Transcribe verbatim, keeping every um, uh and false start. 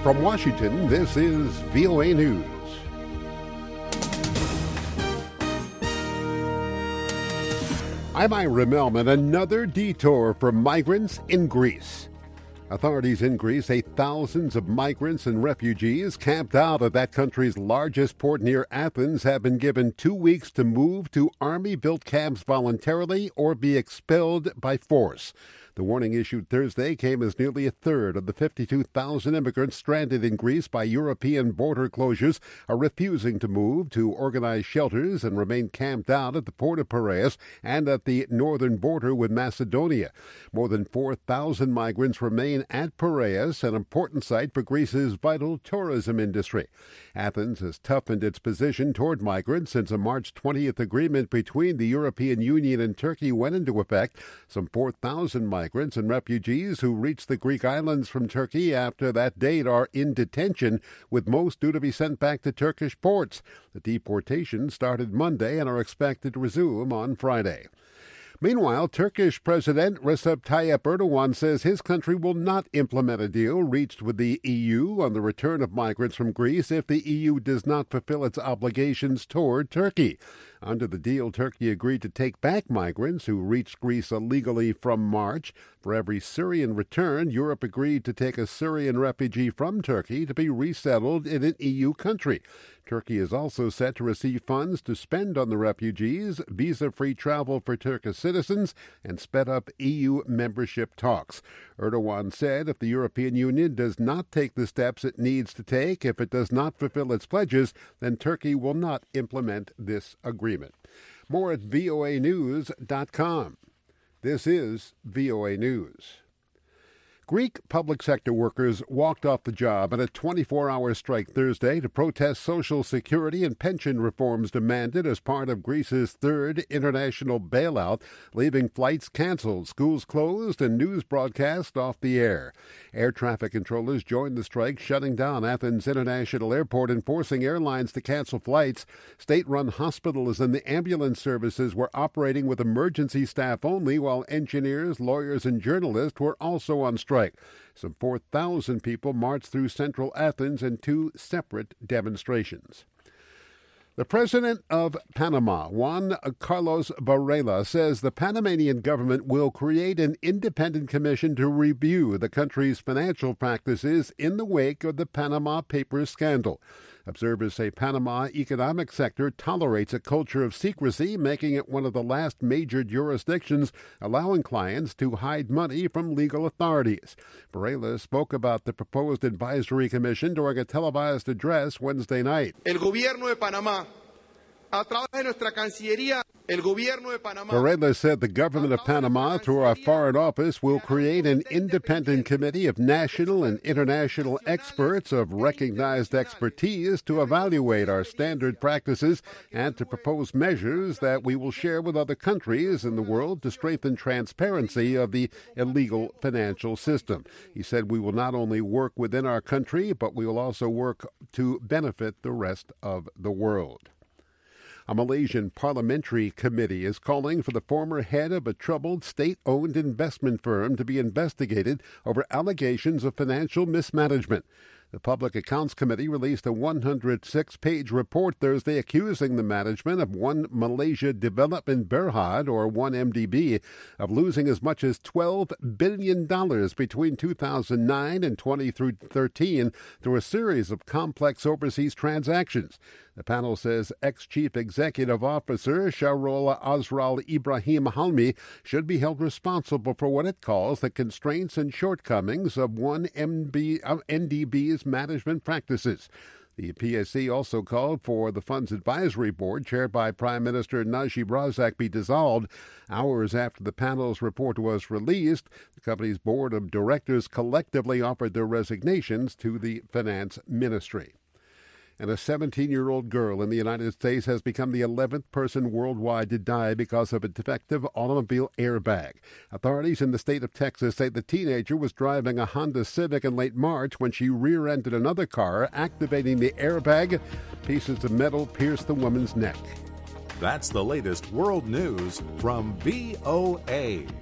From Washington, this is V O A News. I'm Ira Melman. Another detour for migrants in Greece. Authorities in Greece say thousands of migrants and refugees camped out at that country's largest port near Athens have been given two weeks to move to army-built camps voluntarily or be expelled by force. The warning issued Thursday came as nearly a third of the fifty-two thousand immigrants stranded in Greece by European border closures are refusing to move to organized shelters and remain camped out at the port of Piraeus and at the northern border with Macedonia. More than four thousand migrants remain at Piraeus, an important site for Greece's vital tourism industry. Athens has toughened its position toward migrants since a March twentieth agreement between the European Union and Turkey went into effect. Some four thousand migrants Migrants and refugees who reached the Greek islands from Turkey after that date are in detention, with most due to be sent back to Turkish ports. The deportations started Monday and are expected to resume on Friday. Meanwhile, Turkish President Recep Tayyip Erdogan says his country will not implement a deal reached with the E U on the return of migrants from Greece if the E U does not fulfill its obligations toward Turkey. Under the deal, Turkey agreed to take back migrants who reached Greece illegally from March. For every Syrian returned, Europe agreed to take a Syrian refugee from Turkey to be resettled in an E U country. Turkey is also set to receive funds to spend on the refugees, visa-free travel for Turkish citizens, and sped-up E U membership talks. Erdogan said if the European Union does not take the steps it needs to take, if it does not fulfill its pledges, then Turkey will not implement this agreement. More at V O A news dot com. This is V O A News. Greek public sector workers walked off the job in a twenty-four hour strike Thursday to protest Social Security and pension reforms demanded as part of Greece's third international bailout, leaving flights canceled, schools closed, and news broadcast off the air. Air traffic controllers joined the strike, shutting down Athens International Airport and forcing airlines to cancel flights. State-run hospitals and the ambulance services were operating with emergency staff only, while engineers, lawyers, and journalists were also on strike. Some four thousand people marched through central Athens in two separate demonstrations. The president of Panama, Juan Carlos Varela, says the Panamanian government will create an independent commission to review the country's financial practices in the wake of the Panama Papers scandal. Observers say Panama economic sector tolerates a culture of secrecy, making it one of the last major jurisdictions allowing clients to hide money from legal authorities. Varela spoke about the proposed advisory commission during a televised address Wednesday night. El gobierno de Panamá, a través de nuestra Cancillería, el gobierno de Panamá. Varela said the government of Panama, through our foreign office, will create an independent committee of national and international experts of recognized expertise to evaluate our standard practices and to propose measures that we will share with other countries in the world to strengthen transparency of the illegal financial system. He said we will not only work within our country, but we will also work to benefit the rest of the world. A Malaysian parliamentary committee is calling for the former head of a troubled state-owned investment firm to be investigated over allegations of financial mismanagement. The Public Accounts Committee released a one hundred six page report Thursday accusing the management of One Malaysia Development Berhad, or one M D B, of losing as much as twelve billion dollars between two thousand nine and twenty thirteen through a series of complex overseas transactions. The panel says ex-chief executive officer Shahrul Azral Ibrahim Halmi should be held responsible for what it calls the constraints and shortcomings of one M B, uh, N D B's management practices. The P S C also called for the fund's advisory board, chaired by Prime Minister Najib Razak, be dissolved. Hours after the panel's report was released, the company's board of directors collectively offered their resignations to the finance ministry. And a seventeen-year-old girl in the United States has become the eleventh person worldwide to die because of a defective automobile airbag. Authorities in the state of Texas say the teenager was driving a Honda Civic in late March when she rear-ended another car, activating the airbag. Pieces of metal pierced the woman's neck. That's the latest world news from V O A.